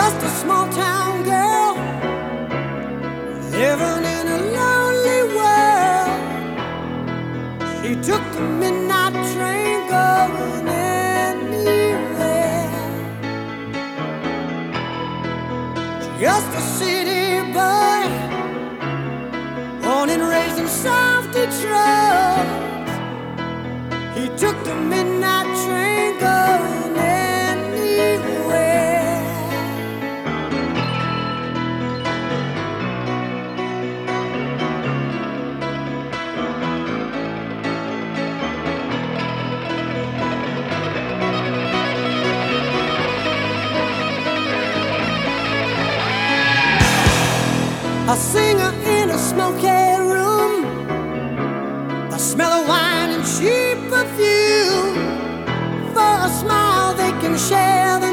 just a small town girl living in a lonely world. She took the midnight train going anywhere. Just a city boy, born and raised in South Detroit. He took the midnight train going anywhere. A singer in a smoky room, the smell of wine and cheap perfume. For a smile they can share the